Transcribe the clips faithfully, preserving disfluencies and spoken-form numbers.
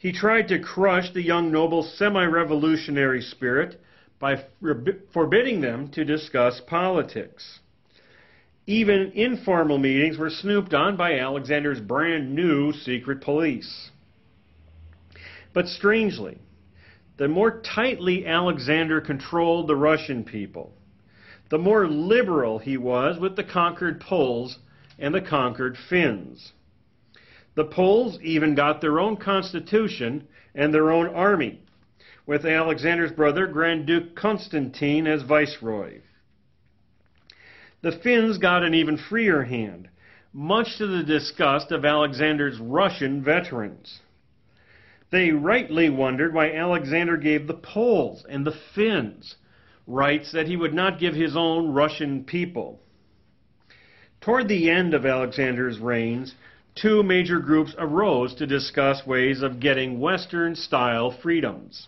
He tried to crush the young noble's semi-revolutionary spirit by forbidding them to discuss politics. Even informal meetings were snooped on by Alexander's brand new secret police. But strangely, the more tightly Alexander controlled the Russian people, the more liberal he was with the conquered Poles and the conquered Finns. The Poles even got their own constitution and their own army, with Alexander's brother Grand Duke Constantine as viceroy. The Finns got an even freer hand, much to the disgust of Alexander's Russian veterans. They rightly wondered why Alexander gave the Poles and the Finns rights that he would not give his own Russian people. Toward the end of Alexander's reigns, two major groups arose to discuss ways of getting Western-style freedoms.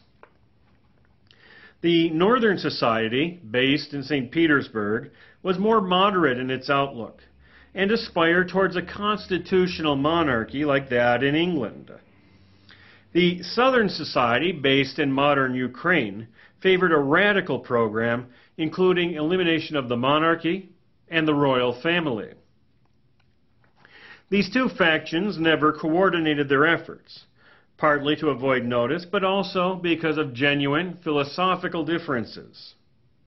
The Northern Society, based in Saint Petersburg, was more moderate in its outlook and aspired towards a constitutional monarchy like that in England. The Southern Society, based in modern Ukraine, favored a radical program including elimination of the monarchy and the royal family. These two factions never coordinated their efforts, partly to avoid notice, but also because of genuine philosophical differences.